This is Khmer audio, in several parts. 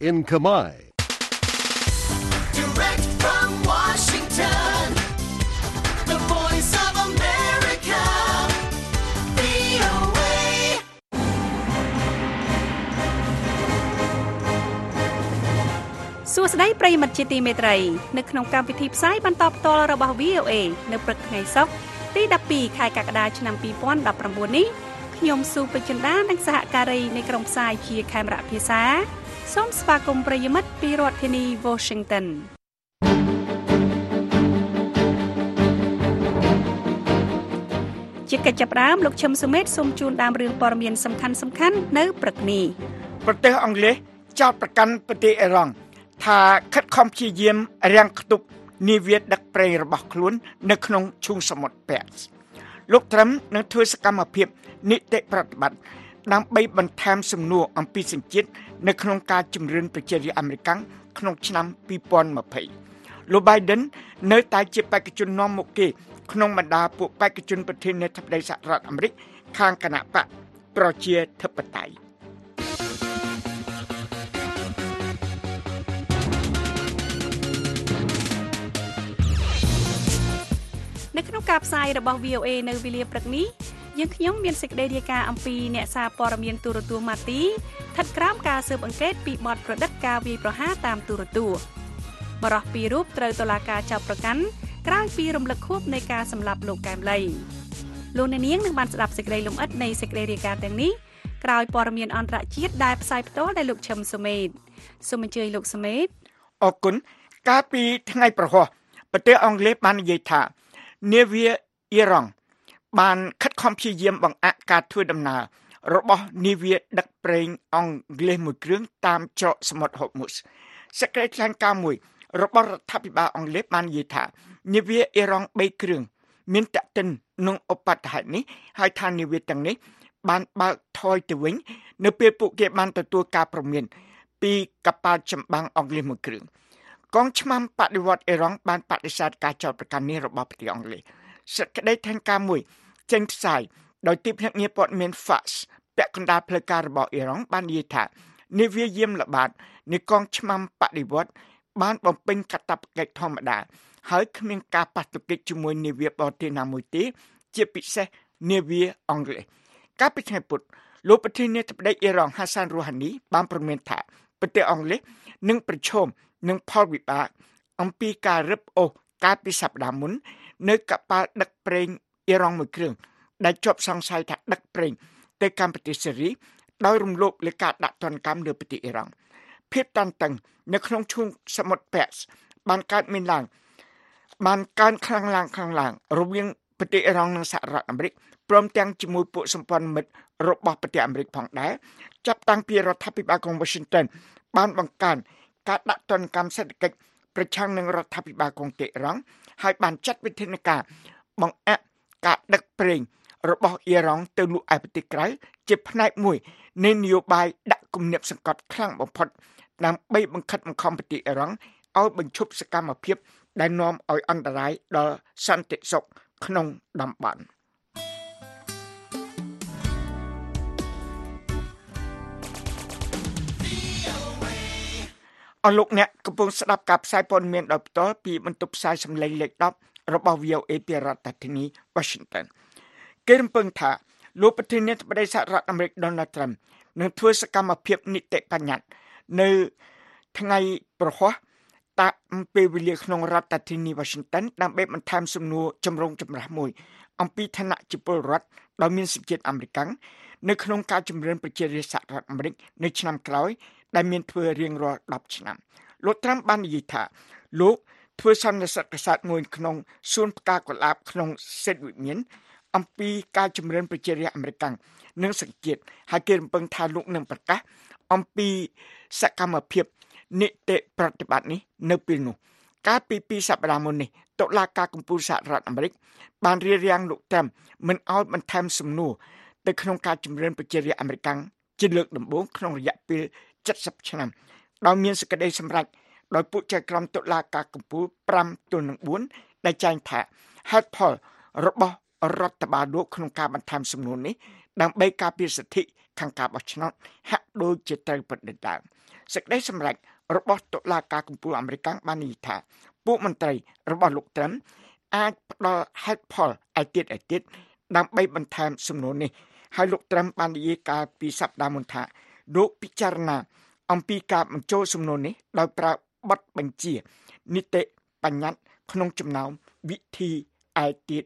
in Khmer. Direct from Washington, the voice of America, VOA. សួស្តីប្រិយមិត្តជាទីមេត្រីនៅក្នុងកម្មវិធីផ្សាយបន្តផ្ទាល់របស់ VOA នៅព្រឹកថ្ងៃសុក្រទី12ខែកក្កដាឆ្នាំ2019នេះខ្ញុំស៊ូពេជ្ជន្តានិងសហការីនៃក្រុមផ្សាយជាខេមរៈភាសាសូមស្វាគមន៍ប្រិយមិត្តពីរដ្ឋធានី Washington ជាកិច្ចចាប់ផ្ដើមលោកឈឹមសុមេតសូមជូនដើមរឿងព័ត៌មានសំខាន់ៗនៅព្រឹកនេះប្រទេសអង់គ្លេសចោទប្រកាន់ប្រទេសអ៊ីរ៉ង់ថាខិតខំព្យាយាមរាំងខ្ទប់នាវាដឹកប្រេងរបស់ខ្លួននៅក្នុងឈូងសមុទ្រប៉ែកលោកត្រឹមនឹងធ្វើសកម្មភាពនីតិប្រតិបត្តិដើម្បីបន្ថែមសំណួរអំពីសញ្ជាតិនៅក្នុងការជំរឿនប្រជារាស្ត្រអាមេរិកក្នុងឆ្នាំ2020លោក Biden នៅតែជាបេក្ខជននាំមុខគេក្នុងបណ្ដាពួកបេក្ខជនប្រធានាធិបតីសហរដ្ឋអាមេរិកខាងគណបក្សប្រជាធិបតេយ្យនៅក្នុងការផ្សាយរបស់ VOA នៅវេលាព្រឹកនេះយើងខ្ញុំមានសេចក្តីរាយការណ៍អំពីអ្នកសារព័ត៌មានទូរទស្សន៍ម៉ាទីស្ថិតក្រោមការស៊ើបអង្កេតពីបទប្រឌិតការវាយប្រហារតាមទូរទស្សន៍បរិសុទ្ធពីររូបត្រូវតុលាការចោទប្រកាន់ក្រោយពីរំលឹកខួបនៃការសម្លាប់លោកកែមលីលោកអ្នកនាងនឹងបានស្ដាប់សេចក្តីលម្អិតនៃសេចក្តីរាយការណ៍ទាំងនេះក្រោយព័ត៌មានអន្តរជាតិដែលផ្សាយផ្ទាល់ដោយលោកឈឹមសុមេតសូមអញ្ជើញលោកសុមេតអរគុណកាលពីថ្ងៃប្រហោះប្រទេសអង់គ្លេសបាននិយាយថានាវាអ៊ីរ៉ង់បានខិតខំព្យាយាមបង្អាក់ការធ្វើដំណើររបស់នាវាដឹកប្រេងអង់គ្លេសមួយគ្រឿងតាមច្រកសមុទ្រ Hormuz សេចក្តីថ្លែងការណ៍មួយរបស់រដ្ឋាភិបាលអង់គ្លេសបាននិយាយថានាវាអ៊ីរ៉ង់3គ្រឿងមានតាក់ទិននឹងឧបទ្ទហេតុនេះហើយថានាវាទាំងនេះបានបើកថយទៅវិញនៅពេលពួកគេបានទទួលការព្រមានពីកប៉ាល់ចម្បាំងអង់គ្លេសមួយគ្រឿងកងឆ្មាំបដិវត្តអ៊ីរ៉ង់បានបដិសេធការចោទប្រកាន់នេះរបស់ប្រទេសអង់គ្លេសសេចក្តីថ្លែងការណ៍មួយចេញផ្សាយដោយទីភ្នាក់ងារព័ត៌មាន Fox ពាក់កណ្ដាលផ្លូវការរបស់អ៊ីរ៉ង់បាននិយាយថានាវាយាមល្បាតនៃកងឆ្មាំបដិវត្តបានបំពេញកាតព្វកិច្ចធម្មតាហើយគ្មានការប៉ះទង្គិចជាមួយនាវាបរទេសណាមួយទេជាពិសេសនាវាអង់គ្លេសកាលពីថ្ងៃពុធលោកប្រធានាធិបតីអ៊ីរ៉ង់ Hassan Rouhani បានប្រមានថាប្រទេសអង់គ្លេសនឹងប្រឈមនឹងផលវិបាកអំពីការរឹបអូសកាលពីសប្តាហ៍មុននៅកប៉ាល់ដឹកប្រេងអ៊ីរ៉ង់មួយគ្រឿងដែលជាប់សង្ស័យថាដឹកប្រេងទៅកាន់ប្រទេសសេរីដោយរំលោភលើការដាក់ទណ្ឌកម្មលើប្រទេសអ៊ីរ៉ង់ភាពតានតឹងនៅក្នុងឈូងសមុទ្រប៉ែកបានកើតមានឡើងបានកើនខ្លាំងឡើងរវាងប្រទេសអ៊ីរ៉ង់និងសហរដ្ឋអាមេរិកព្រមទាំងជាមួយពួកសម្ព័ន្ធមិត្តរបស់ប្រទេសអាមេរិកផងដែរចាប់តាំងពីរដ្ឋាភិបាលក្រុង Washington បានបង្កើនការដាក់ទណ្ឌកម្មសេដ្ឋកិច្ចប្រឆាំងនឹងរដ្ឋាភិបាលក្រុងតេហ៍រ៉ង់ហើយបានចាត់វិធានការបង្អាក់ការដឹកប្រេងរបស់អ៊ីរ៉ង់ទៅលក់ឯប្រទេសក្រៅជាផ្នែកមួយនៃនយោបាយដាក់គំនាបសង្កត់ខ្លាំងបំផុតដើម្បីបង្ខិតបង្ខំប្រទេសអ៊ីរ៉ង់ឲ្យបញ្ឈប់សកម្មភាពដែលនាំឲ្យអន្តរាយដល់សន្តិសុខក្នុងតំបន់អរលោកអ្នកកំពុងស្ដាប់ការផ្សាយព័ត៌មានដោយផ្ទាល់ពីបន្ទប់ផ្សាយសំឡេងលេខ10របស់ VOA ពីរដ្ឋធានី Washington គេរំពឹងថាលោកប្រធានាធិបតីសហរដ្ឋអាមេរិក Donald Trump នឹងធ្វើសកម្មភាពនីតិបញ្ញត្តិនៅថ្ងៃប្រហោះតាមពេលវេលាក្នុងរដ្ឋធានី Washington ដើម្បីបន្ថែមសំណួរចម្រូងចម្រាសមួយអំពីឋានៈជាពលរដ្ឋដោយមានសញ្ជាតិអាមេរិកនៅក្នុងការជំរឿនប្រជារាស្ត្រសហរដ្ឋអាមេរិកនៅឆ្នាំក្រោយដែលមានធ្វើរៀងរាល់10ឆ្នាំលោកត្រាំបាននិយាយថាលោកធ្វើសន្និសីទកសែតមួយក្នុងសួនផ្កាកុលាបក្នុងសេតវិមានអំពីការជំរឿនប្រជារាស្ត្រអាមេរិកនិងសង្កេតហើយគេរំពឹងថាលោកនឹងប្រកាសអំពីសកម្មភាពនីតិប្រតិបត្តិនេះនៅពេលនោះកាលពី2សប្តាហ៍មុននេះតុលាការកំពូលសហរដ្ឋអាមេរិកបានរារាំងលោកត្រាំមិនឲ្យបន្ថែមសំណួរទៅក្នុងការជំរឿនប្រជារាស្ត្រអាមេរិកជាលើកដំបូងក្នុងរយៈពេល70ឆ្នាំដោយមានសេចក្តីសម្រេចដោយពួកចៅក្រមតុលាការកំពូល5-4ដែលចែងថាហេតុផលរបស់រដ្ឋបាលលោកក្នុងការបន្ថែមសំណួរនេះដើម្បីការពារសិទ្ធិខាងការបោះឆ្នោតហាក់ដូចជាត្រូវប្រឌិតដើមសេចក្តីសម្រេចរបស់តុលាការកំពូលអាមេរិកបាននិយាយថាពួកមន្ត្រីរបស់លោកត្រឹមអាចផ្ដល់ហេតុផលឯទៀតដើម្បីបន្ថែមសំណួរនេះហើយលោកត្រឹមបាននិយាយកាលពីសប្តាហ៍មុនថាលោកពិចារណាអំពីការបញ្ចូលសំណួរនេះដោយប្រើបទបញ្ជានីតិបញ្ញត្តិក្នុងចំណោមវិធីឯទៀត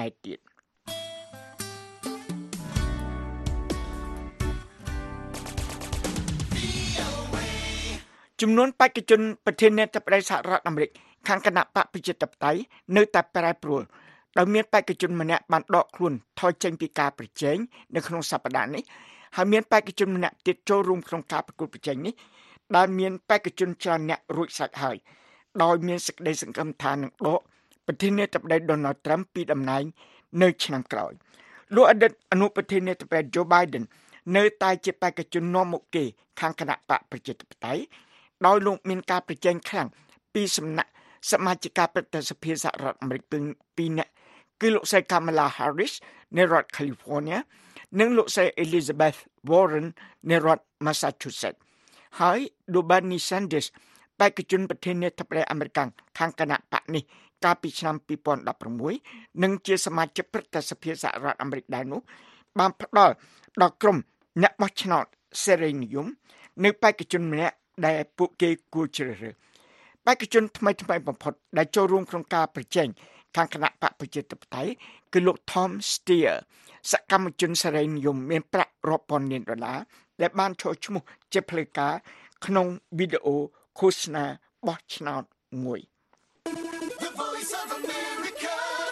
ចំនួនបេក្ខជនប្រធានាធិបតីសហរដ្ឋអាមេរិកខាងគណៈបកប្រជាធិបតេយ្យនៅតែប្រែប្រួលដោយមានបេក្ខជនម្នាក់បានដកខ្លួនថយចេញពីការប្រជែងនៅក្នុងសប្តាហ៍នេះហើយមានបេក្ខជនម្នាក់ទៀតចូលរួមក្នុងការប្រកួតប្រជែងនេះដែលមានបេក្ខជនច្រើនអ្នករួចស្រេចហើយដោយមានសេចក្តីសង្ឃឹមថានឹងដកប្រធានាធិបតី Donald Trump ពីតំណែងនៅឆ្នាំក្រោយលោកអតីតអនុប្រធានាធិបតី Joe Biden នៅតែជាបេក្ខជននាំមុខគេខាងគណៈបកប្រជាធិបតេយ្យដោយលោកមានការប្រជែងខ្លាំងពីសំណាក់សមាជិកប្រតិសភាសហរដ្ឋអាមេរិកពីរនាក់គឺលោកស្រី Kamala Harris នៃរដ្ឋ California និងលោកស្រី Elizabeth Warren នៃរដ្ឋ Massachusetts ហើយលោក Bernie Sanders បេក្ខជនប្រធានាធិបតីអាមេរិកខាងគណៈបកនេះកាលពីឆ្នាំ2016និងជាសមាជិកប្រតិសភាសហរដ្ឋអាមេរិកដែរនោះបានផ្ដល់ដល់ក្រុមអ្នកបោះឆ្នោតសេរីនិយមនៅបេក្ខជនម្នាក់ដែលពួកគេគួរជ្រើសរើសបេក្ខជនថ្មីបំផុតដែលចូលរួមក្នុងការប្រជែងខាងគណៈបកប្រជាធិបតេយ្យគឺលោក Tom Steyer សកម្មជនសេរីនិយមមានប្រាក់រាប់ពាន់លានដុល្លារដែលបានចូលឈ្មោះជាផ្លូវការក្នុងវីដេអូឃោសនាបោះឆ្នោតមួយ The Voice of America,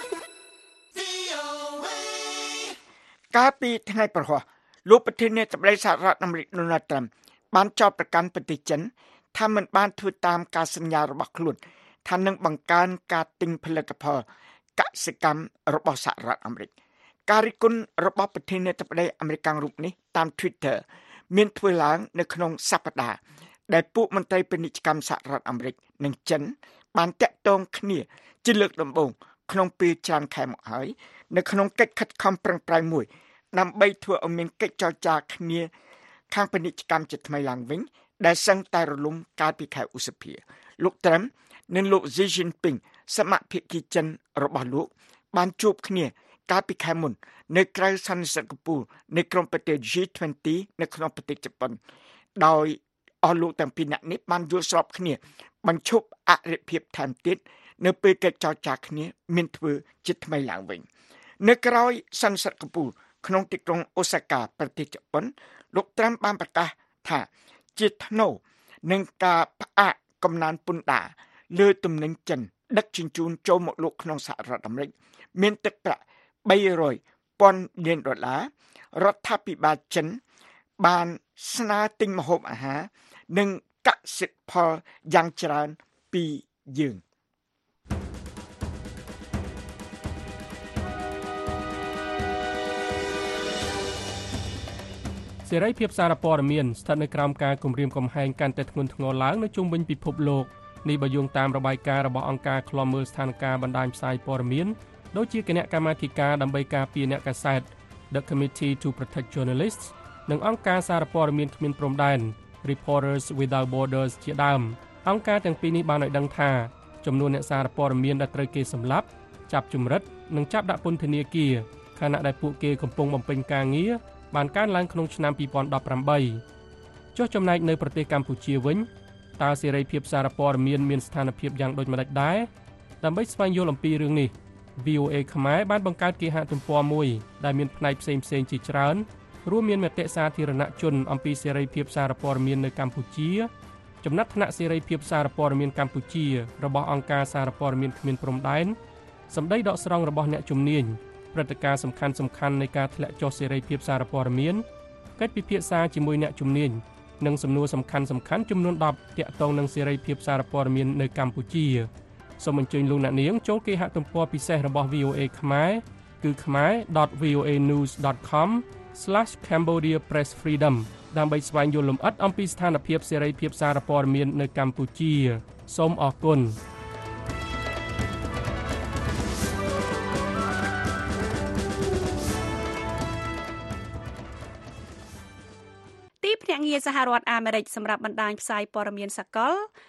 VOA. កាលពីថ្ងៃប្រហោះលោកប្រធានាធិបតីសហរដ្ឋអាមេរិក Donald Trump បានចោទប្រកាន់ប្រទេសចិនថាមិនបានធ្វើតាមការសន្យារបស់ខ្លួនថានឹងបង្កើនការទិញផលិតផលកសិកម្មរបស់សហរដ្ឋអាមេរិកការរិះគន់របស់ប្រធានាធិបតីអាមេរិករូបនេះតាម Twitter មានធ្វើឡើងនៅក្នុងសប្តាហ៍ដែលពួកមន្ត្រីពាណិជ្ជកម្មសហរដ្ឋអាមេរិកនិងចិនបានតាក់ទងគ្នាជាលើកដំបូងក្នុងពេលច្រើនខែមកហើយនៅក្នុងកិច្ចខិតខំប្រឹងប្រែងមួយដើម្បីធ្វើឲ្យមានកិច្ចចរចាគ្នាខាងពាណិជ្ជកម្មជាថ្មីឡើងវិញដែលសឹងតែរលំកាលពីខែឧសភាលោកត្រឹមនិងលោក Xi Jinping សមាភិកីចិនរបស់លោកបានជួបគ្នាកាលពីខែមុននៅក្រៅសន្និសីទកំពូលនៃក្រុមប្រទេស G20 នៅក្នុងប្រទេសជប៉ុនដោយអស់លោកទាំងពីរនាក់នេះបានយល់ស្របគ្នាបញ្ឈប់អរិភាពថែមទៀតនៅពេលកិច្ចចរចាគ្នាមានធ្វើជាថ្មីឡើងវិញនៅក្រៅសន្និសីទកំពូលក្នុងទីក្រុងអូសាកាប្រទេសជប៉ុនលោកត្រាំបានប្រកាសថាជាថ្នូរនឹងការផ្អាកកំណើនពន្ធដារលើទំនិញចិនដឹកជញ្ជូនចូលមកលោកក្នុងសហរដ្ឋអាមេរិកមានទឹកប្រាក់$300,000 លានរដ្ឋាភិបាលចិនបានស្នើទិញម្ហូបអាហារនិងកសិផលយ៉ាងច្រើនពីយើងសេរីភាពសារព័ត៌មានស្ថិតនៅក្រោមការគំរាមកំហែងកាន់តែធ្ងន់ធ្ងរឡើងនៅជុំវិញពិភពលោកនេះបើយោងតាមរបាយការណ៍របស់អង្គការឃ្លាំមើលស្ថានភាពបណ្ដាញផ្សាយព័ត៌មានដូចជាគណៈកម្មាធិការដើម្បីការពារអ្នកកាសែត The Committee to Protect Journalists និងអង្គការសារព័ត៌មានគ្មានព្រំដែន Reporters Without Borders ជាដើមអង្គការទាំងពីរនេះបានឲ្យដឹងថាចំនួនអ្នកសារព័ត៌មានដែលត្រូវគេសម្លាប់ចាប់ជំរិតនិងចាប់ដាក់ពន្ធនាគារខណៈដែលពួកគេកំពុងបំពេញការងារបានកើនឡើងក្នុងឆ្នាំ2018ចុះចំណែកនៅប្រទេសកម្ពុជាវិញតើសេរីភាពសារព័ត៌មានស្ថានភាពយ៉ាងដូចម្តេចដែរដើម្បីស្វែងយល់អំពីរឿងនេះ VOA ខ្មែរបានបង្កើតគេហទំព័រមួយដែលមានផ្នែកផ្សេងៗជាច្រើនរួមមានមតិសាធារណជនអំពីសេរីភាពសារព័ត៌មាននៅកម្ពុជាចំណាត់ថ្នាក់សេរីភាពសារព័ត៌មានកម្ពុជារបស់អង្គការសារព័ត៌មានគ្មានព្រំដែនសម្ដីដកស្រង់របស់អ្នកជំនាញព្រឹត្តិការណ៍សំខាន់ៗនៃការធ្លាក់ចុះសេរីភាពសារព័ត៌មានកិច្ចពិភាក្សាជាមួយអ្នកជំនាញនិងសំណួរសំខាន់ៗចំនួន10ទាក់ទងនឹងសេរីភាពសារព័ត៌មាននៅកម្ពុជាសូមអញ្ជើញលោកអ្នកនាងចូលគេហទំព័រពិសេសរបស់ VOA ខ្មែរគឺ khmer.voanews.com/Cambodia Press Freedom ដើម្បីស្វែងយល់លម្អិតអំពីស្ថានភាពសេរីភាពសារព័ត៌មាននៅកម្ពុជាសូមអរគុណទីភ្នាក់ងារសហរដ្ឋអាមេរិកសម្រាប់បណ្ដាញផ្សាយព័ត៌មានសកល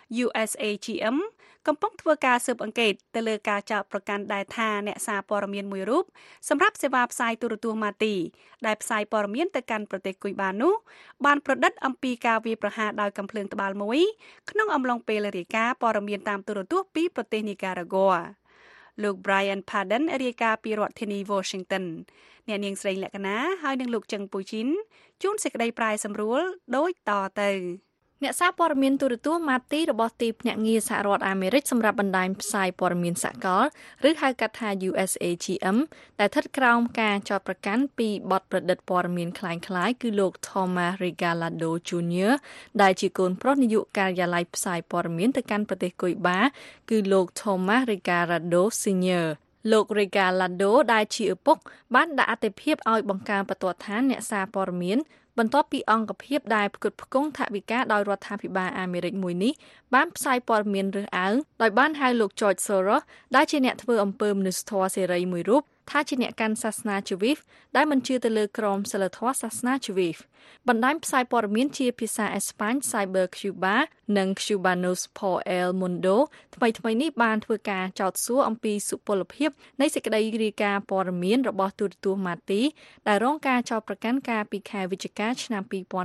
USAGM កំពុងធ្វើការស៊ើបអង្កេតទៅលើការចោទប្រកាន់ដែលថាអ្នកសារព័ត៌មានមួយរូបសម្រាប់សេវាផ្សាយទូរទស្សន៍ម៉ាទីដែលផ្សាយព័ត៌មានទៅកាន់ប្រទេសគុយបានោះបានប្រឌិតអំពីការវាយប្រហារដោយកាំភ្លើងត្បាល់មួយក្នុងអំឡុងពេលរាយការណ៍ព័ត៌មានតាមទូរទស្សន៍ពីប្រទេសនីការ៉ាហ្គ័រលោក Brian Padden រាយការណ៍ពីរដ្ឋធានី Washington អ្នកនាងស្រីលក្ខណាហើយនឹងលោកចឹងពូជីនជួនសេចក្តីប្រាយសម្រួលដូចតទៅអ្នកសារព័ត៌មានទូរទស្សន៍ម៉ាទីរបស់ទីភ្នាក់ងារសហរដ្ឋអាមេរិកសម្រាប់បណ្ដាញផ្សាយព័ត៌មានសកលឬហៅកាត់ថា USAGM ដែលស្ថិតក្រោមការចោទប្រកាន់ពីបទប្រឌិតព័ត៌មានคล้ายៗគឺលោក Thomas Regalado Jr. ដែលជាកូនប្រុសនាយកការិយាល័យផ្សាយព័ត៌មានទៅកាន់ប្រទេសគុយបាគឺលោក Thomas Regalado Sr. លោក Regalado ដែលជាឪពុកបានដាក់អាទិភាពឲ្យបង្កើនបន្ទាត់ឋានអ្នកសារព័ត៌មានបន្ទាប់ពីអង្គភាពដែលផ្គត់ផ្គង់ថវិកាដោយរដ្ឋាភិបាលអាមេរិកមួយនេះបានផ្សាយព័ត៌មានរើសអើងដោយបានហៅលោក George Soros ដែលជាអ្នកធ្វើអំពើមនុស្សធម៌សេរីមួយរូបថាជាអ្នកកាន់សាសនាជីវីសដែលមិនជឿទៅលើក្រមសីលធម៌សាសនាជីវីសបណ្ដាញផ្សាយព័ត៌មានជាភាសាអេស្ប៉ាញ Cyber Cuba និង Cubanos por el Mundo ថ្មីនេះបានធ្វើការចោទសួរអំពីសុពលភាពនៃសេចក្តីរាយការណ៍ព័ត៌មានរបស់ទូរទស្សន៍ម៉ាទីដែលរងការចោទប្រកាន់កាលពីខែវិច្ឆិកាឆ្នាំ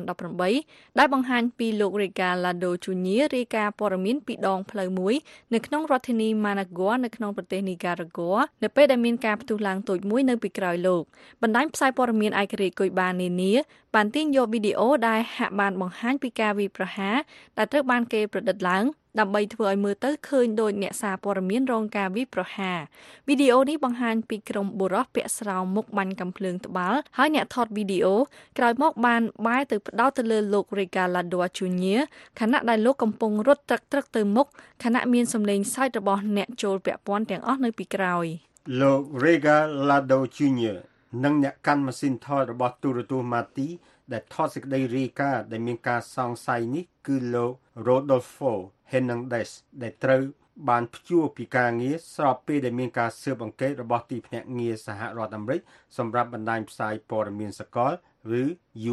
2018ដែលបង្ហាញពីលោក Regalado Jr. រាយការណ៍ព័ត៌មានពីដងផ្លូវមួយនៅក្នុងរដ្ឋធានី Managua នៅក្នុងប្រទេសនីការ៉ាហ្គ័រនៅពេលដែលមានការផ្ទុះឡើងតូចមួយនៅពីក្រោយលោកបណ្ដាញផ្សាយព័ត៌មានឯករាជ្យគុយបានានាបានទាញយកវីដេអូដែលហាក់បានបង្ហាញពីការវាយប្រហារដែលត្រូវបានគេប្រឌិតឡើងដើម្បីធ្វើឲ្យមើលទៅឃើញដូចអ្នកសារព័ត៌មានរងការវាយប្រហារវីដេអូនេះបង្ហាញពីក្រុមបុរសពាក់ស្រោមមុខបាញ់កាំភ្លើងត្បាល់ហើយអ្នកថតវីដេអូក្រោយមកបានបែរទៅផ្ដោតទៅលើលោក Regalado Jr. ខណៈដែលលោកកំពុងរត់ត្រឹកទៅមុខខណៈមានសម្លេងសើចរបស់អ្នកចូលពាក់ព័ន្ធទាំងអស់នៅពីក្រោយលោក Regalado Jr. និងអ្នកកាន់ម៉ាស៊ីនថតរបស់ទូរទស្សន៍ម៉ាទីដែលថតសេចក្តីរាយការណ៍ដែលមានការសង្ស័យនេះគឺលោក Rodolfo Hernandez ដែលត្រូវបានព្យួរពីការងារស្របពេលដែលមានការស៊ើបអង្កេតរបស់ទីភ្នាក់ងារសហរដ្ឋអាមេរិកសម្រាប់បណ្ដាញផ្សាយព័ត៌មានសកលឬ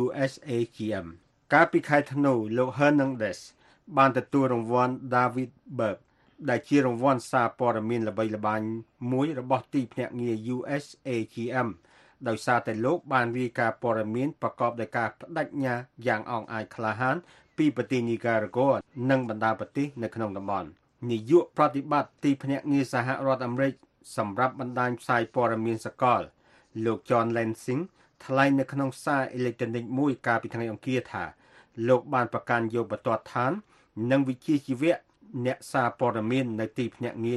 USAGM កាលពីខែធ្នូលោក Hernandez បានទទួលរង្វាន់ David Berg ដែលជារង្វាន់សារព័ត៌មានល្បីល្បាញមួយរបស់ទីភ្នាក់ងារ USAGM ដោយសារតែលោកបានរាយការណ៍ព័ត៌មានប្រកបដោយការបដិញ្ញាយ៉ាងអង់អាចក្លាហានពីប្រទេសនីការ៉ាហ្គ័រនិងបណ្ដាប្រទេសនៅក្នុងតំបន់នាយកប្រតិបត្តិទីភ្នាក់ងារសហរដ្ឋអាមេរិកសម្រាប់បណ្ដាញផ្សាយព័ត៌មានសកលលោក John Lansing ថ្លែងនៅក្នុងសារអេឡិចត្រូនិកមួយកាលពីថ្ងៃអង្គារថាលោកបានប្រកាន់យកបន្ទាត់ឋាននិងវិជ្ជាជីវៈអ្នកសារព័ត៌មាននៅទីភ្នាក់ងារ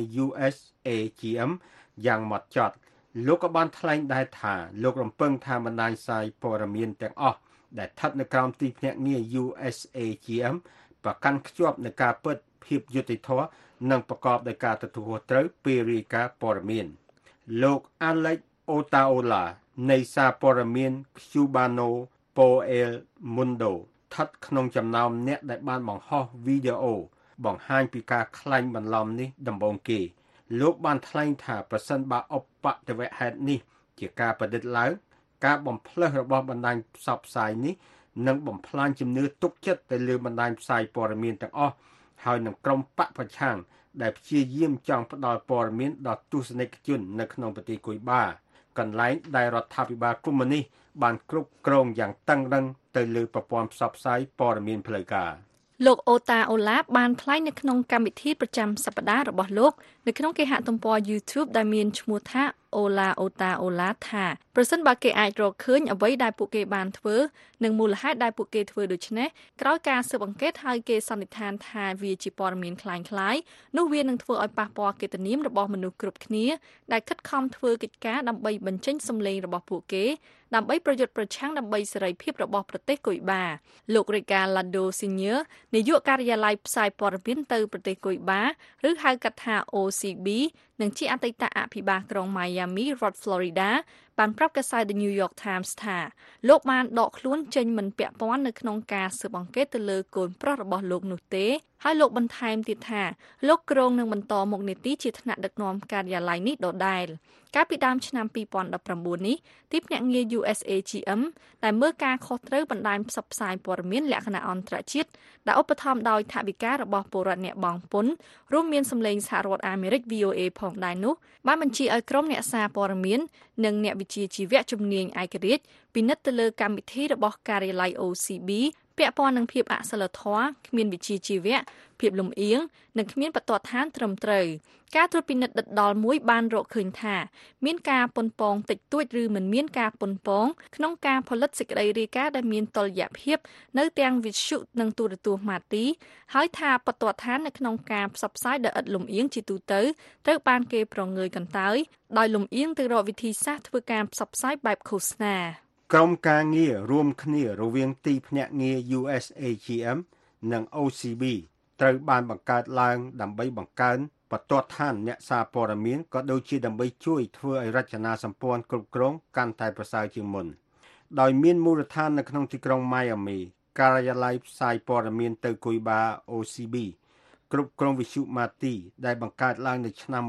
USAGM យ៉ាងហ្មត់ចត់លោកក៏បានថ្លែងដែរថាលោករំពឹងថាបណ្ដាញផ្សាយព័ត៌មានទាំងអស់ដែលស្ថិតនៅក្រោមទីភ្នាក់ងារ USAGM ប្រកាន់ខ្ជាប់នឹងការពិតភាពយុត្តិធម៌និងប្រកបដោយការទទួលខុសត្រូវពេលរាយការណ៍ព័ត៌មានលោក Alex Otaola នៃសារព័ត៌មាន Cubanos por el Mundo ស្ថិតក្នុងចំណោមអ្នកដែលបានបង្ហោះវីដេអូបង្ហាញពីការក្លែងបន្លំនេះដំបូងគេលោកបានថ្លែងថាប្រសិនបើឧបទ្ទវហេតុនេះជាការប្រឌិតឡើងការបំផ្លើសរបស់បណ្ដាញផ្សព្វផ្សាយនេះនឹងបំផ្លាញជំនឿទុកចិត្តទៅលើបណ្ដាញផ្សាយព័ត៌មានទាំងអស់ហើយនឹងក្រុមបកប្រឆាំងដែលព្យាយាមចង់ផ្ដល់ព័ត៌មានដល់ទស្សនិកជននៅក្នុងប្រទេសគុយបាកន្លែងដែលរដ្ឋាភិបាលកុម្មុយនីសបានគ្រប់គ្រងយ៉ាងតឹងរ៉ឹងទៅលើប្រព័ន្ធផ្សព្វផ្សាយព័ត៌មានផ្លូវការលោកអូតាអូឡាបានថ្លែងនៅក្នុងកម្មវិធីប្រចាំសប្តាហ៍របស់លោកនៅក្នុងគេហទំព័រ YouTube ដែលមានឈ្មោះថាអូឡាអូតាអូឡាថាប្រសិនបើគេអាចរកឃើញអ្វីដែលពួកគេបានធ្វើនិងមូលហេតុដែលពួកគេធ្វើដូច្នេះក្រោយការស៊ើបអង្កេតហើយគេសន្និដ្ឋានថាវាជាព័ត៌មានคล้ายៗនោះវានឹងធ្វើឲ្យប៉ះពាល់កិត្តិនាមរបស់មនុស្សគ្រប់គ្នាដែលខិតខំធ្វើកិច្ចការដើម្បីបញ្ចេញសម្លេងរបស់ពួកគេដើម្បីប្រយុទ្ធប្រឆាំងដើម្បីសេរីភាពរបស់ប្រទេសគុយបាលោក Regalado Sr. នាយកការិយាល័យផ្សាយព័ត៌មានទៅប្រទេសគុយបាឬហៅកាត់ថា OCB និងជាអតីតអភិបាលក្រុង Miami រដ្ឋ Florida បានប្រាប់កាសែត The New York Times ថាលោកបានដកខ្លួនចេញមិនពាក់ព័ន្ធនៅក្នុងការស៊ើបអង្កេតទៅលើកូនប្រុសរបស់លោកនោះទេហើយលោកបន្ថែមទៀតថាលោកគ្រងនឹងបន្តមុខនីតិជាថ្នាក់ដឹកនាំការិយាល័យនេះដដែលកាលពីដើមឆ្នាំ2019នេះទីភ្នាក់ងារ USAGM ដែលមើលការខុសត្រូវបណ្ដាញផ្សព្វផ្សាយព័ត៌មានលក្ខណៈអន្តរជាតិដែលឧបត្ថម្ភដោយថវិការបស់ពលរដ្ឋអ្នកបង់ពន្ធរួមមានសម្លេងសហរដ្ឋអាមេរិក VOA ផងដែរនោះបានបញ្ជាឲ្យក្រុមអ្នកសារព័ត៌មាននិងអ្នកវិជ្ជាជីវៈជំនាញឯករាជ្យពិនិត្យទៅលើកម្មវិធីរបស់ការិយាល័យ OCB ពាក់ព័ន្ធនឹងភាពអសិលធម៌គ្មានវិជ្ជាជីវៈភាពលំអៀងនិងគ្មានបទដ្ឋានត្រឹមត្រូវការត្រួតពិនិត្យដិតដល់មួយបានរកឃើញថាមានការប៉ុនប៉ងតិចតួចឬមិនមានការប៉ុនប៉ងក្នុងការផលិតសេចក្តីរាយការណ៍ដែលមានតុល្យភាពនៅទាំងវិទ្យុនិងទូរទស្សន៍ម៉ាទីហើយថាបទដ្ឋាននៅក្នុងការផ្សព្វផ្សាយដោយឥតលំអៀងជាទូទៅត្រូវបានគេប្រងើយកន្តើយដោយលំអៀងទៅរកវិធីសាស្ត្រធ្វើការផ្សព្វផ្សាយបែបឃោសនាក្រុមការងាររួមគ្នារវាងទីភ្នាក់ងារ USAGM និង OCB ត្រូវបានបង្កើតឡើងដើម្បីបង្កើនបទដ្ឋានអ្នកសារព័ត៌មានក៏ដូចជាដើម្បីជួយធ្វើឲ្យរចនាសម្ព័ន្ធគ្រប់គ្រងកាន់តែប្រសើរជាងមុនដោយមានមូលដ្ឋាននៅក្នុងទីក្រុង Miami ការិយាល័យផ្សាយព័ត៌មានទៅគុយបា OCB គ្រប់គ្រងវិទ្យុម៉ាទីដែលបង្កើតឡើងនៅឆ្នាំ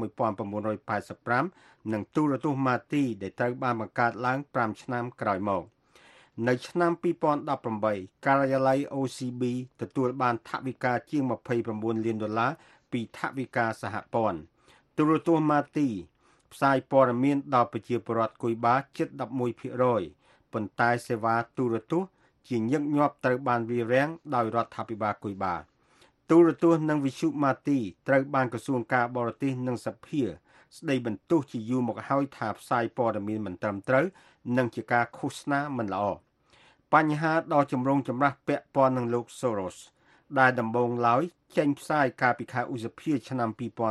1985និងទូរទស្សន៍ម៉ាទីដែលត្រូវបានបង្កើតឡើង5ឆ្នាំក្រោយមកនៅឆ្នាំ2018ការិយាល័យ OCB ទទួលបានថវិកាជាង$29 លានពីថវិកាសហព័ន្ធទូរទស្សន៍ម៉ាទីផ្សាយព័ត៌មានដល់ប្រជាពលរដ្ឋគុយបាជិត 11% ប៉ុន្តែសេវាទូរទស្សន៍ជាញឹកញាប់ត្រូវបានវាយរាំងដោយរដ្ឋាភិបាលគុយបាទូរទស្សន៍និងវិទ្យុម៉ាទីត្រូវបានក្រសួងការបរទេសនិងសភាស្ដីបន្ទោសជាយូរមកហើយថាផ្សាយព័ត៌មានមិនត្រឹមត្រូវនិងជាការឃោសនាមិនល្អបញ្ហាដ៏ចម្រូងចម្រាសពាក់ព័ន្ធនឹងលោក Soros ដែលដំបូងឡើយចេញផ្សាយកាលពីខែឧសភាឆ្នាំ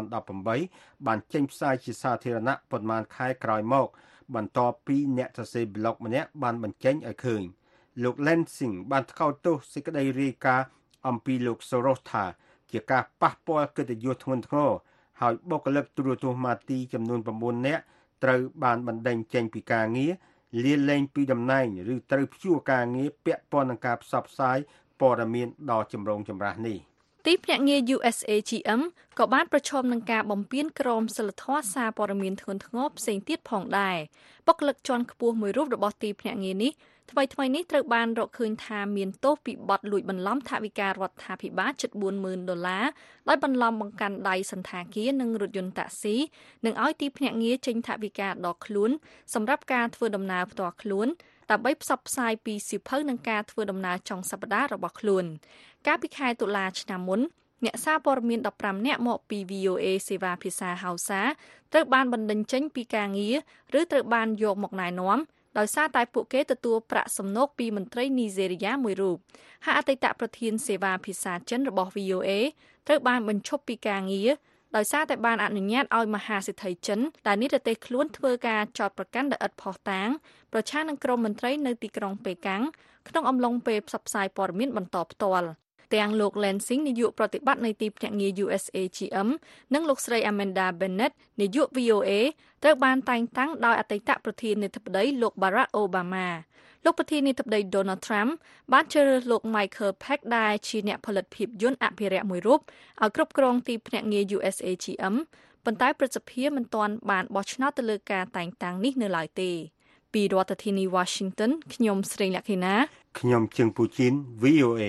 2018បានចេញផ្សាយជាសាធារណៈប៉ុន្មានខែក្រោយមកបន្ទាប់ពីអ្នកសរសេរប្លុកម្នាក់បានបញ្ចេញឲ្យឃើញលោក Lansing បានថ្កោលទោសសេចក្តីរាយការណ៍អំពីលោក Soros ថាជាការប៉ះពាល់កិត្តិយសធ្ងន់ធ្ងរហើយបុគ្គលិកទូរទស្សន៍ម៉ាទីចំនួន9នាក់ត្រូវបានបណ្តេញចេញពីការងារលាលែងពីតំណែងឬត្រូវព្យួរការងារពាក់ព័ន្ធនឹងការផ្សព្វផ្សាយព័ត៌មានដ៏ចម្រូងចម្រាសនេះទីភ្នាក់ងារ USAGM ក៏បានប្រឈមនឹងការបំពានក្រមសីលធម៌សារព័ត៌មានធ្ងន់ធ្ងរផ្សេងទៀតផងដែរបុគ្គលិកជាន់ខ្ពស់មួយរូបរបស់ទីភ្នាក់ងារនេះថ្មីនេះត្រូវបានរកឃើញថាមានទោសពីបទលួចបន្លំថវិការដ្ឋាភិបាលជិត$40,000ដោយបន្លំបង្កាន់ដៃសន្តាគារនិងរថយន្តតាក់ស៊ីនិងឲ្យទីភ្នាក់ងារចេញថវិកាដកខ្លួនសម្រាប់ការធ្វើដំណើរផ្ទាល់ខ្លួនដើម្បីផ្សព្វផ្សាយពីសៀវភៅនិងការធ្វើដំណើរចុងសប្តាហ៍របស់ខ្លួនកាលពីខែតុលាឆ្នាំមុនអ្នកសារព័ត៌មាន15នាក់មកពី VOA សេវាភាសាហៅសាត្រូវបានបណ្តេញចេញពីការងារឬត្រូវបានយកមកណែនាំដោយសារតែពួកគេទទួលប្រាក់សំណូកពីមន្ត្រីនីហ្សេរីយ៉ាមួយរូបហើយអតីតប្រធានសេវាភាសាចិនរបស់ VOA ត្រូវបានបញ្ឈប់ពីការងារដោយសារតែបានអនុញ្ញាតឲ្យមហាសេដ្ឋីចិនដែលនិរទេសខ្លួនធ្វើការចោទប្រកាន់ដោយឥតភស្តុតាងប្រឆាំងនឹងក្រុមមន្ត្រីនៅទីក្រុងប៉េកាំងក្នុងអំឡុងពេលផ្សព្វផ្សាយព័ត៌មានបន្តផ្ទាល់ទាំងលោក Lansing នាយកប្រតិបត្តិនៃទីភ្នាក់ងារ USAGM និងលោកស្រី Amanda Bennett នាយក VOA ត្រូវបានតែងតាំងដោយអតីតប្រធានាធិបតីលោក Barack Obama លោកប្រធានាធិបតី Donald Trump បានជ្រើសរើសលោក Michael Pack ដែលជាអ្នកផលិតភាពយន្តអភិរក្សមួយរូបឲ្យគ្រប់គ្រងទីភ្នាក់ងារ USAGM ប៉ុន្តែព្រឹទ្ធសភាមិនទាន់បានបោះឆ្នោតទៅលើការតែងតាំងនេះនៅឡើយទេពីរដ្ឋធានី Washington ខ្ញុំស្រីលក្ខិណាខ្ញុំជឹងពូជីន VOA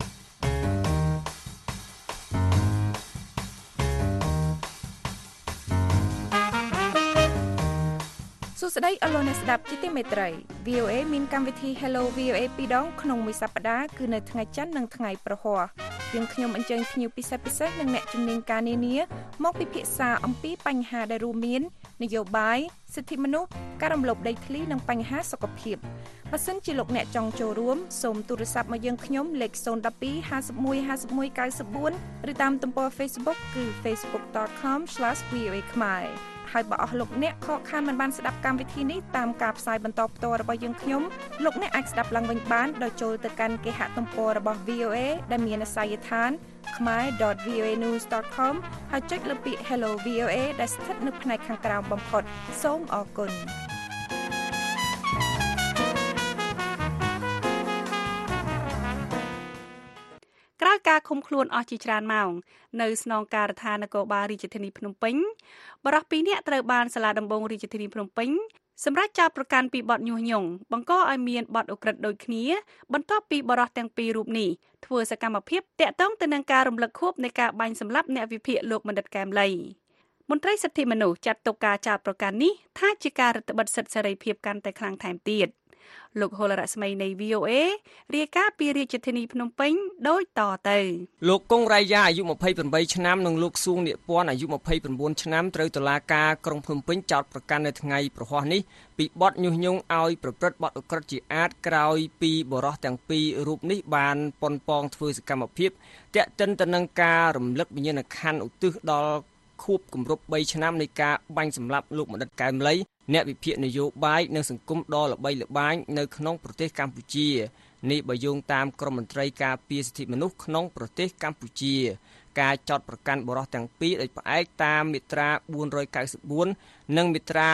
សួស្តីអស់លោកអ្នកស្ដាប់ជាទីមេត្រី VOA មានកម្មវិធី Hello VOA 2ដងក្នុងមួយសប្តាហ៍គឺនៅថ្ងៃច័ន្ទនិងថ្ងៃប្រហ័សយើងខ្ញុំអញ្ជើញភ្ញៀវពិសេសនិងអ្នកជំនាញការនានាមកពិភាក្សាអំពីបញ្ហាដែលរួមមាននយោបាយសិទ្ធិមនុស្សការរំលោភដីធ្លីនិងបញ្ហាសុខភាពបើសិនជាលោកអ្នកចង់ចូលរួមសូមទូរស័ព្ទមកយើងខ្ញុំលេខ012 51 51 94ឬតាមទំព័រ Facebook គឺ facebook.com/voa ខ្មែរហើយបើអស់លោកអ្នកខកខានមិនបានស្ដាប់កម្មវិធីនេះតាមការផ្សាយបន្តផ្ទាល់របស់យើងខ្ញុំលោកអ្នកអាចស្ដាប់ឡើងវិញបានដោយចូលទៅកាន់គេហទំព័ររបស់ VOA ដែលមានអាសយដ្ឋាន khmer.voanews.com ហើយចុចលើពាក្យ Hello VOA ដែលស្ថិតនៅផ្នែកខាងក្រោមបំផុតសូមអរគុណការឃុំខ្លួនអស់ជាច្រើនម៉ោងនៅស្នងការដ្ឋាននគរបាលរាជធានីភ្នំពេញបរិសុទ្ធ2នាក់ត្រូវបានសាលាដំបងរាជធានីភ្នំពេញសម្រាប់ចោទប្រកាន់ពីបទញុះញង់បង្កឲ្យមានបទឧក្រិដ្ឋដូចគ្នាបន្ទាប់ពីបរិសុទ្ធទាំងពីររូបនេះធ្វើសកម្មភាពតាក់ទងទៅនឹងការរំលឹកខួបនៃការបាញ់សម្លាប់អ្នកវិភាគលោកបណ្ឌិតកែមលីមន្ត្រីសិទ្ធិមនុស្សចាត់ទុកការចោទប្រកាន់នេះថាជាការរឹតបន្តឹងសិទ្ធិសេរីភាពកាន់តែខ្លាំងថែមទៀតលោកហុលរស្មីនៃ VOA រាយការណ៍ពីរាជធានីភ្នំពេញដូចតទៅលោកកុងរ៉ៃយ៉ាអាយុ28ឆ្នាំនិងលោកសួងនៀកពាន់អាយុ29ឆ្នាំត្រូវតុលាការក្រុងភ្នំពេញចោទប្រកាន់នៅថ្ងៃប្រហ័សនេះពីបទញុះញង់ឲ្យប្រព្រឹត្តបទឧក្រិដ្ឋជាអាតក្រោយពីបរិសុទ្ធទាំងពីររូបនេះបានប៉ុនប៉ងធ្វើសកម្មភាពទាក់ទិនទៅនឹងការរំលឹកវិញ្ញាណក្ខន្ធឧទ្ទិសដល់ខួបគម្រប់3ឆ្នាំនៃការបាញ់សម្លាប់លោកបណ្ឌិតកែមលីអ្នកវិភាគនយោបាយនិងសង្គមដ៏ល្បីល្បាញនៅក្នុងប្រទេសកម្ពុជានេះបើយោងតាមក្រមមន្ត្រីការពារសិទ្ធិមនុស្សក្នុងប្រទេសកម្ពុជាការចោទប្រកាន់បរិសុទ្ធទាំងពីរដោយផ្អែកតាមមាត្រា494និងមាត្រា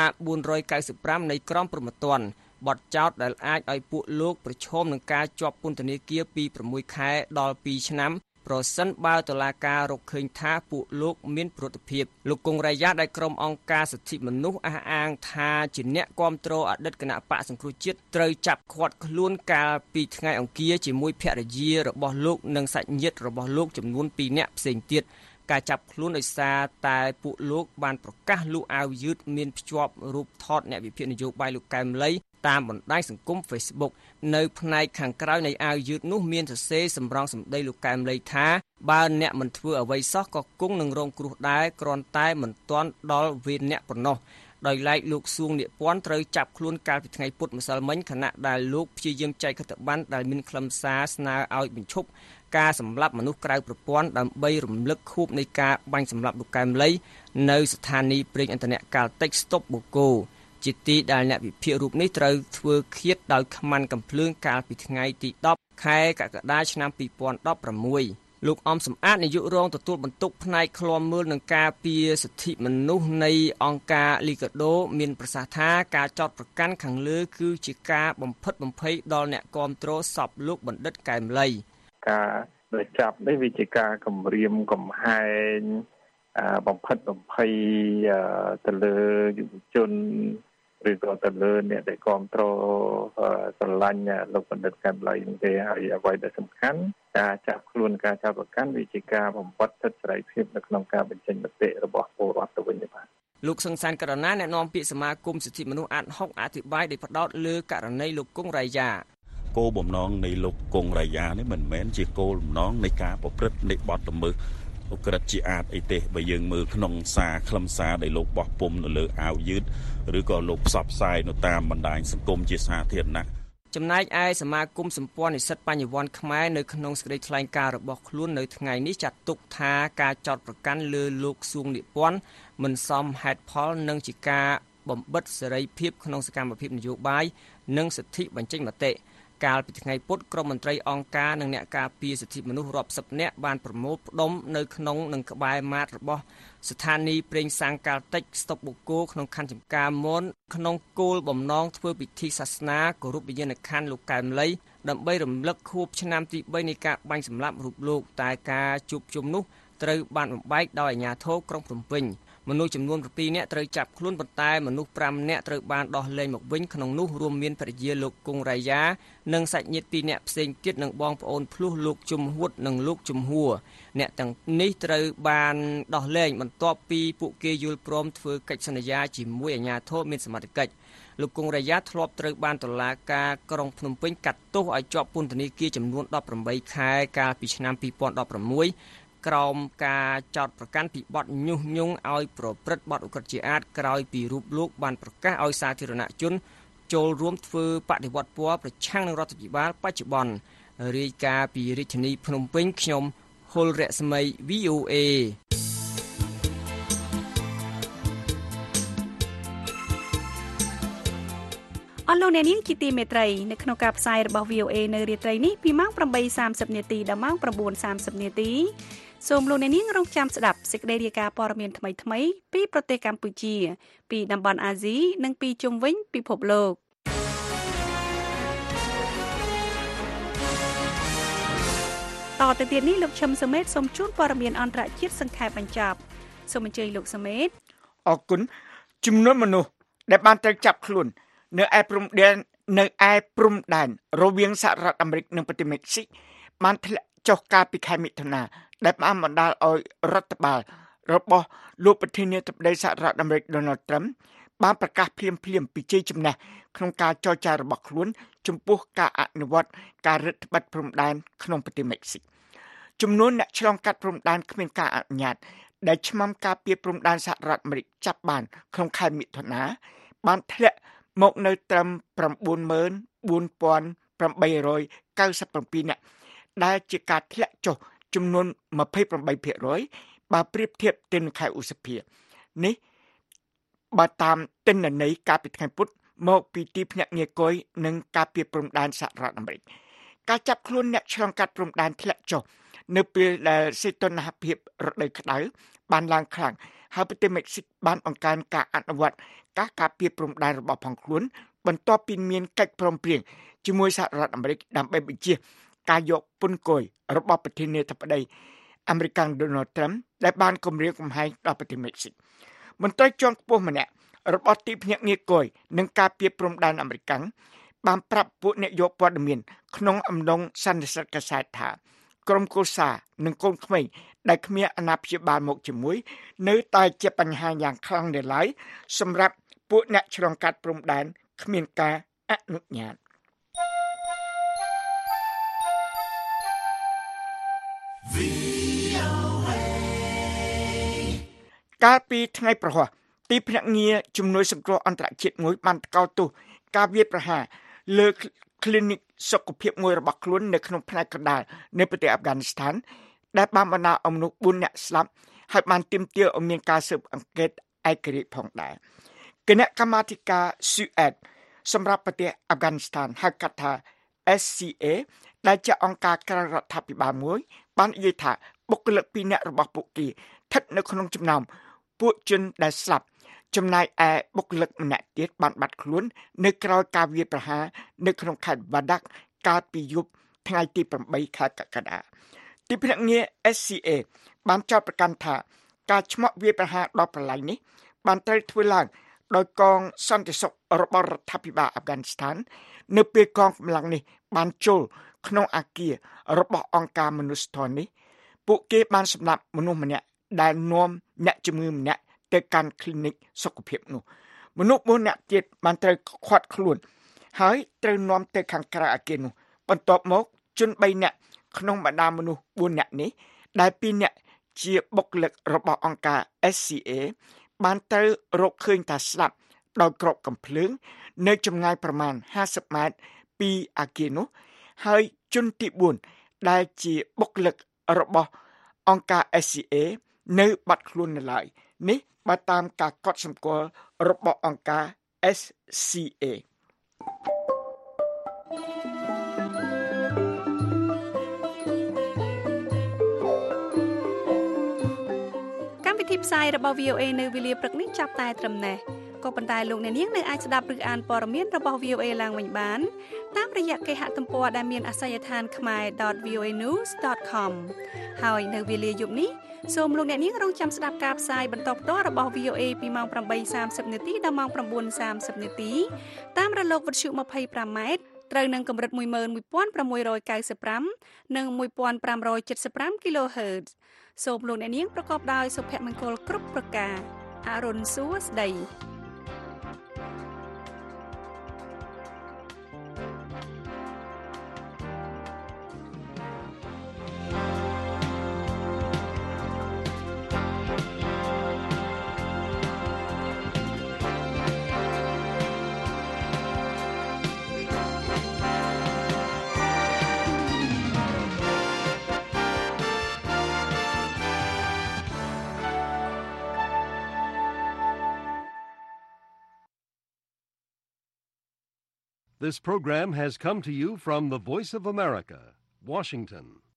495នៃក្រមព្រហ្មទណ្ឌបទចោទដែលអាចឲ្យពួកលោកប្រឈមនឹងការជាប់ពន្ធនាគារពី6ខែដល់2ឆ្នាំប្រសិនបើតុលាការរកឃើញថាពួកលោកមានប្រតិភិបលោកកុងរ៉ៃយ៉ាដែលក្រុមអង្គការសិទ្ធិមនុស្សអះអាងថាជាអ្នកគាំទ្រអតីតគណៈបកសង្គ្រោះជាតិត្រូវចាប់ឃាត់ខ្លួនកាលពីថ្ងៃអង្គារជាមួយភរិយារបស់លោកនិងសាច់ញាតិរបស់លោកចំនួន2នាក់ផ្សេងទៀតការចាប់ខ្លួនដោយសារតែពួកលោកបានប្រកាសលក់អាវយឺតមានភ្ជាប់រូបថតអ្នកវិភាគនយោបាយលោកកែមលីតាមបណ្ដាញសង្គម Facebook នៅផ្នែកខាងក្រៅនៃអាវយឺតនោះមានសរសេរសម្រងសម្ដីលោកកែមលីថាបើអ្នកមិនធ្វើអ្វីសោះក៏គង់នឹងរងគ្រោះដែរគ្រាន់តែមិនទាន់ដល់វេនអ្នកប៉ុណ្ណោះដោយឡែកលោកសួងនៀកពាន់ត្រូវចាប់ខ្លួនកាលពីថ្ងៃពុធម្សិលមិញខណៈដែលលោកព្យាយាមចែកខិត្តប័ណ្ណដែលមានខ្លឹមសារស្នើឲ្យបញ្ឈប់ការសម្លាប់មនុស្សក្រៅប្រព័ន្ធដើម្បីរំលឹកខួបនៃការបាញ់សម្លាប់លោកកែមលីនៅស្ថានីយ៍ប្រេងឥន្ធនៈកាល់តិចស្តុបបូកូជាទីដែលអ្នកវិភាគរូបនេះត្រូវធ្វើឃាតដោយខ្មាន់កំភ្លើងកាលពីថ្ងៃទី10ខែកក្កដាឆ្នាំ2016លោកអំសំអាតនាយករងទទួលបន្ទុកផ្នែកឃ្លាំមើលនឹងការពារសិទ្ធិមនុស្សនៃអង្គការលីកាដូមានប្រសាសន៍ថាការចោទប្រកាន់ខាងលើគឺជាការបំផិតបំភ័យដល់អ្នកគាំទ្រសពលោកបណ្ឌិតកែមលីការដែលចាប់នេះវាជាការគំរាមកំហែងបំផិតបំភ័យទៅលើយុវជនឬក៏ទៅលើអ្នកដែលគ្រប់គ្រងស្រឡាញ់លោកបណ្ឌិតកែមលីនេះទេហើយអ្វីដែលសំខាន់ការចាប់ខ្លួនការចាប់ប្រកាន់វាជាការបំបត្តិសិទ្ធិសេរីភាពនៅក្នុងការបញ្ចេញមតិរបស់ពលរដ្ឋទៅវិញទៅបាទលោកសង្សានករណាអ្នកនាំពាក្យសមាគមសិទ្ធិមនុស្សអាត់ហុកអធិប្បាយដោយផ្ដោតលើករណីលោកកុងរ៉ៃយ៉ាគោលបំណងនៃលោកកុងរ៉ៃយ៉ានេះមិនមែនជាគោលបំណងនៃការប្រព្រឹត្តនៃបទល្មើសឧក្រិដ្ឋជាអាតអីទេបើយើងមើលក្នុងសារខ្លឹមសារដែលលោកបោះពុម្ពនៅលើអាវយឺតឬក៏លោកផ្សព្វផ្សាយនៅតាមបណ្ដាញសង្គមជាសាធារណៈចំណែកឯសមាគមសម្ព័ន្ធនិស្សិតបញ្ញវន្តខ្មែរនៅក្នុងសេចក្តីថ្លែងការណ៍របស់ខ្លួននៅថ្ងៃនេះចាត់ទុកថាការចោទប្រកាន់លើលោកសួងនៀកពាន់មិនសមហេតុផលនិងជាការបំបិទសេរីភាពក្នុងសកម្មភាពនយោបាយនិងសិទ្ធិបញ្ចេញមតិកាលពីថ្ងៃពុធក្រុមមន្ត្រីអង្គការនិងអ្នកការពារសិទ្ធិមនុស្សរាប់សិបនាក់បានប្រមូលផ្ដុំនៅក្នុងនិងក្បែរម៉ាតរបស់ស្ថានីយ៍ប្រេងសាំងកាល់តិចស្តុបបូកូក្នុងខណ្ឌចំការមនក្នុងគោលបំណងធ្វើពិធីសាសនាគោរពវិញ្ញាណក្ខន្ធលោកកែមលីដើម្បីរំលឹកខួបឆ្នាំទី3នៃការបាញ់សម្លាប់រូបលោកតែការជួបជុំនោះត្រូវបានបំបែកដោយអាជ្ញាធរក្រុងភ្នំពេញមនុស្សចំនួន7នាក់ត្រូវចាប់ខ្លួនប៉ុន្តែមនុស្ស5នាក់ត្រូវបានដោះលែងមកវិញក្នុងនោះរួមមានភរិយាលោកកុងរ៉ៃយ៉ានិងសាច់ញាតិ2នាក់ផ្សេងទៀតនិងបងប្អូនភ្លោះលោកជំហួតនិងលោកជំហួរអ្នកទាំងនេះត្រូវបានដោះលែងបន្ទាប់ពីពួកគេយល់ព្រមធ្វើកិច្ចសន្យាជាមួយអាជ្ញាធរមានសមត្ថកិច្ចលោកកុងរ៉ៃយ៉ាធ្លាប់ត្រូវបានតុលាការក្រុងភ្នំពេញកាត់ទោសឲ្យជាប់ពន្ធនាគារចំនួន18ខែកាលពីឆ្នាំ2016ក្រោមការចោទប្រកាន់ពីបទញុះញង់ឲ្យប្រព្រឹត្តបទឧក្រិដ្ឋជាអាតក្រោយពីរូបលោកបានប្រកាសឲ្យសាធារណជនចូលរួមធ្វើបដិវត្តពណ៌ប្រឆាំងនឹងរដ្ឋាភិបាលបច្ចុប្បន្នរាយការណ៍ពីរាជធានីភ្នំពេញខ្ញុំហុលរស្មី VOA អស់លោកអ្នកនាងជាទីមេត្រីនៅក្នុងការផ្សាយរបស់ VOA នៅរាត្រីនេះពីម៉ោង 8:30 នាទីដល់ម៉ោង 9:30 នាទីសូមលោកអ្នកនាងរងចាំស្ដាប់សេចក្តីរាយការណ៍ព័ត៌មានថ្មីៗពីប្រទេសកម្ពុជាពីតំបន់អាស៊ីនិងពីជុំវិញពិភពលោកតទៅទៀតនេះលោកឈឹមសុមេតសូមជូនព័ត៌មានអន្តរជាតិសង្ខេបបញ្ចប់សូមអញ្ជើញលោកសុមេតអរគុណចំនួនមនុស្សដែលបានត្រូវចាប់ខ្លួននៅឯព្រំដែនរវាងសហរដ្ឋអាមេរិកនិងប្រទេសមិចស៊ីកបានធ្លាក់ចុះកាលពីខែមិថុនាដែលបានបណ្ដាលឲ្យរដ្ឋបាលរបស់លោកប្រធានាធិបតីសហរដ្ឋអាមេរិក Donald Trump បានប្រកាសភ្លាមពីជ័យជំនះក្នុងការចរចារបស់ខ្លួនចំពោះការអនុវត្តការរឹតបន្តឹងព្រំដែនក្នុងប្រទេសមិចស៊ីកចំនួនអ្នកឆ្លងកាត់ព្រំដែនគ្មានការអនុញ្ញាតដែលឆ្មាំការពារព្រំដែនសហរដ្ឋអាមេរិកចាប់បានក្នុងខែមិថុនាបានធ្លាក់មកនៅត្រឹម 94,897 នាក់ដែលជាការធ្លាក់ចុះចំនួន 28% បើប្រៀបធៀបទៅនឹងខែឧសភានេះបើតាមទិន្នន័យកាលពីថ្ងៃពុធមកពីទីភ្នាក់ងារគយនិងការពារព្រំដែនសហរដ្ឋអាមេរិកការចាប់ខ្លួនអ្នកឆ្លងកាត់ព្រំដែនធ្លាក់ចុះនៅពេលដែលសីតុណ្ហភាពរដូវក្តៅបានឡើងខ្លាំងហើយប្រទេសមិចស៊ីកបានបង្កើនការអនុវត្តការការពារព្រំដែនរបស់ផងខ្លួនបន្ទាប់ពីមានកិច្ចព្រមព្រៀងជាមួយសហរដ្ឋអាមេរិកដើម្បីបញ្ជាការយកពន្ធគយរបស់ប្រធានាធិបតីអាមេរិក Donald Trump ដែលបានគម្រាមកំហែងដល់ប្រទេសមិចស៊ីកមន្ត្រីជាន់ខ្ពស់ម្នាក់របស់ទីភ្នាក់ងារគយនិងការពារព្រំដែនអាមេរិកបានប្រាប់ពួកអ្នកយកព័ត៌មានក្នុងអំឡុងសន្និសីទកាសែតថាក្រុមគូសានិងកូនក្មេងដែលគ្មានអាណាព្យាបាលមកជាមួយនៅតែជាបញ្ហាយ៉ាងខ្លាំងនៅឡើយសម្រាប់ពួកអ្នកឆ្លងកាត់ព្រំដែនគ្មានការអនុញ្ញាតកាលពីថ្ងៃប្រហ័សទីភ្នាក់ងារជំនួយសង្គ្រោះអន្តរជាតិមួយបានថ្កោលទោសការវាយប្រហារលើ clinic សុខភាពមួយរបស់ខ្លួននៅក្នុងផ្នែកកណ្ដាលនៃប្រទេសអាហ្វហ្គានីស្ថានដែលបានបណ្ដាលឲ្យមនុស្ស4នាក់ស្លាប់ហើយបានទាមទារឲ្យមានការស៊ើបអង្កេតឯករាជ្យផងដែរគណៈកម្មាធិការ SUED សម្រាប់ប្រទេសអាហ្វហ្គានីស្ថានហៅកាត់ថា SCA ដែលជាអង្គការក្រៅរដ្ឋាភិបាលមួយបាននិយាយថាបុគ្គលិក2នាក់របស់ពួកគេស្ថិតនៅក្នុងចំណោមពួកជនដែលស្លាប់ចំណែកឯបុគ្គលិកម្នាក់ទៀតបានបាត់ខ្លួននៅក្រៅការវាយប្រហារនៅក្នុងខេត្តបាដាក់កាលពីយប់ថ្ងៃទី8ខែកក្កដាទីភ្នាក់ងារ SCA បានចោទប្រកាន់ថាការឆ្មក់វាយប្រហារដល់ប្រឡែងនេះបានត្រូវធ្វើឡើងដោយកងសន្តិសុខរបស់រដ្ឋាភិបាលអាហ្វហ្គានីស្ថាននៅពេលកងកម្លាំងនេះបានចូលក្នុងអគាររបស់អង្គការមនុស្សធម៌នេះពួកគេបានសម្លាប់មនុស្សម្នាក់ដែលនាំអ្នកជំងឺម្នាក់ទៅកាន់ clinic សុខភាពនោះមនុស្ស4នាក់ទៀតបានត្រូវឃាត់ខ្លួនហើយត្រូវនាំទៅខាងក្រៅអគារនោះបន្ទាប់មកជន3នាក់ក្នុងបដាមនុស្ស4នាក់នេះដែល2នាក់ជាបុគ្គលិករបស់អង្គការ SCA បានត្រូវរកឃើញថាស្លាប់ដោយគ្រាប់កាំភ្លើងនៅចម្ងាយប្រមាណ50ម៉ែត្រពីអគារនោះហើយជនទី4ដែលជាបុគ្គលិករបស់អង្គការ SCA នៅបាត់ខ្លួននៅឡើយនេះបើតាមការកត់សម្គាល់របស់អង្គការ SCA កម្មវិធីផ្សាយរបស់ VOA នៅវេលាព្រឹកនេះចាប់តែត្រឹមនេះក៏ប៉ុន្តែលោកអ្នកនាងនៅអាចស្ដាប់ឬអានព័ត៌មានរបស់ VOA ឡើងវិញបានតាមរយៈគេហទំព័រដែលមានអាសយដ្ឋាន khmer.voanews.com ហើយនៅវេលាយប់នេះសូមលោកអ្នកនាងរងចាំស្ដាប់ការផ្សាយបន្តផ្ទាល់របស់ VOA ពីម៉ោង 8:30 នាទីដល់ម៉ោង 9:30 នាទីតាមរលកវិទ្យុ 25 ម៉ែត្រត្រូវនឹងកម្រិត 11695 និង 1575 kHz សូមលោកអ្នកនាងប្រកបដោយសុភមង្គលគ្រប់ប្រការអរុនសួស្ដី This program has come to you from the Voice of America, Washington.